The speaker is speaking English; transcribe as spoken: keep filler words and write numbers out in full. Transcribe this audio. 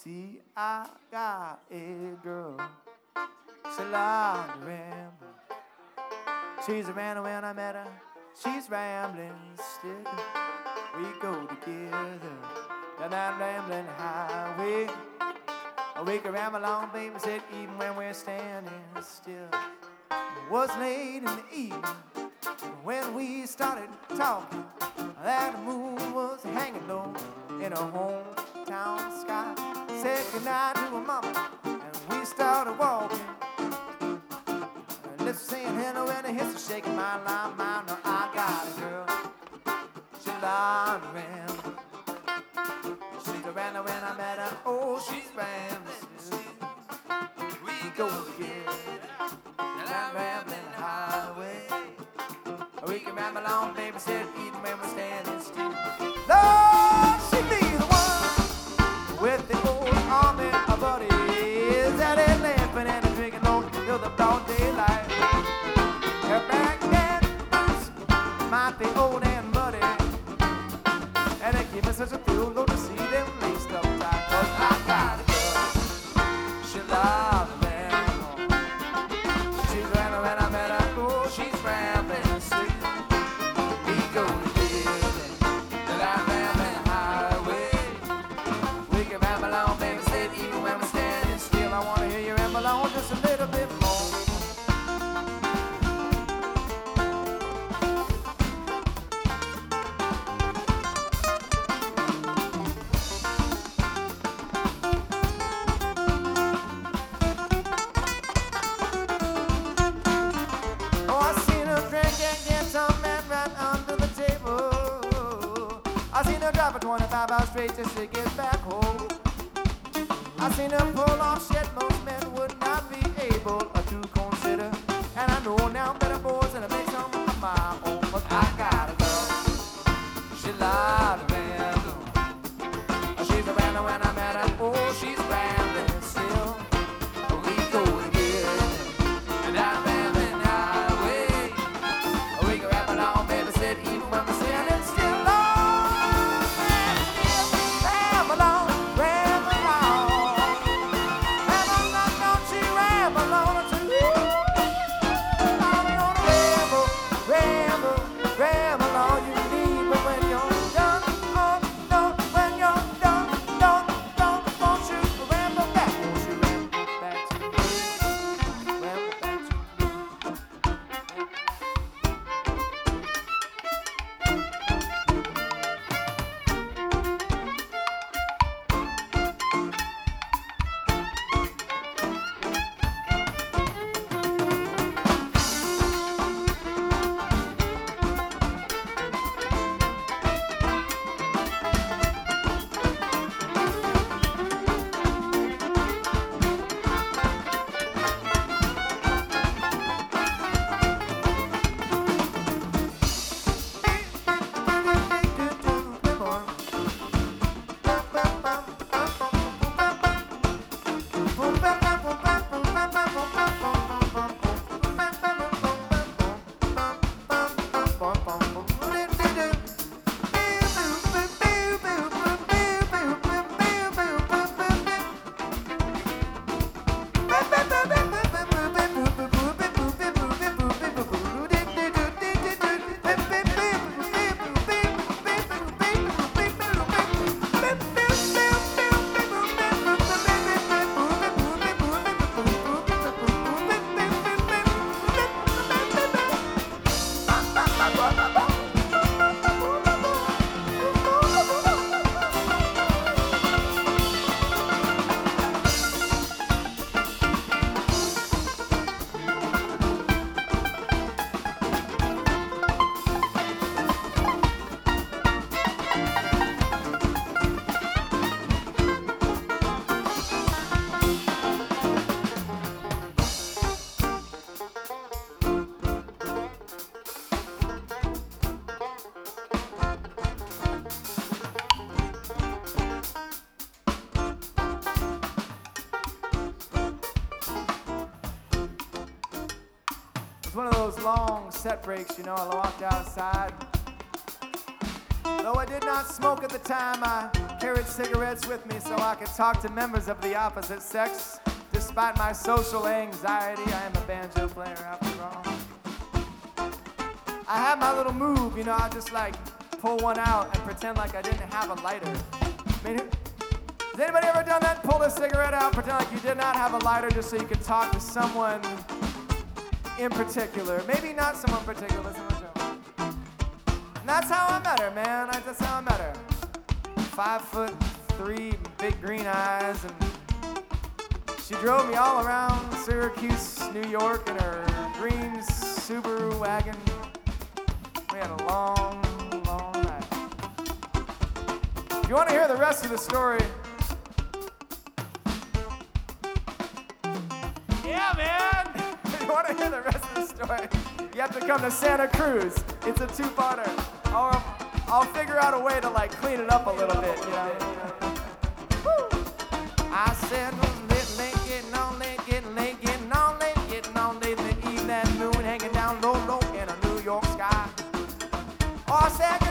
See, I got a girl. She's a lot of ramble. She's a rambling when I met her. She's rambling still. We go together down that rambling highway. We can ramble on, baby, sit even when we're standing still. It was late in the evening when we started talking. That moon was hanging low in her hometown sky. Said goodnight to her mama, and we started walking. And lips saying hello, and the hips are shaking my line. My, no, I got a girl. She lied around. She's a rambler when I met her. Oh, she's rambling. We go together down rambling highway. We can ramble on, baby, sit even when we're standing still. Lord, she be the one with the old army of buddies that ain't laughing and a drinking on till the broad daylight. Her back and boots might be old and muddy, and it give me such a thrill though to see them laced up tight. 'Cause I got a girl, she loves me. She's rambling when I met her. Oh, she's rambling. Just a little bit more. Oh, I seen her drink and get some man right under the table. I seen her drive for twenty-five hours straight till she gets back home. I seen her pull off shit most men would not be able to consider. And I know now better boys and I make some of my own. But I got a girl, she lied around. She's a rambler when I met her. Oh, she's rambling still. We go together and down rambling highway. We can ramble on, baby, sit even when we're standing still. Long ramble on, ramble on. One of those long set breaks, you know. I walked outside. Though I did not smoke at the time, I carried cigarettes with me so I could talk to members of the opposite sex. Despite my social anxiety, I am a banjo player after all. I had my little move, you know, I just like pull one out and pretend like I didn't have a lighter. I mean, has anybody ever done that? Pull a cigarette out, pretend like you did not have a lighter just so you could talk to someone in particular. Maybe not someone particular, listen to the show. And that's how I met her, man. I, that's how I met her. Five foot three, big green eyes, and she drove me all around Syracuse, New York in her green Subaru wagon. We had a long, long night. If you want to hear the rest of the story, yeah, man! If you want to hear the rest of the story, you have to come to Santa Cruz. It's a two-parter. Or I'll figure out a way to like clean it up a little bit, you know? Woo! I said, late, late, getting on late, getting late, getting on late, getting on late in the evening, moon hanging down low, low in a New York sky. Oh, I said,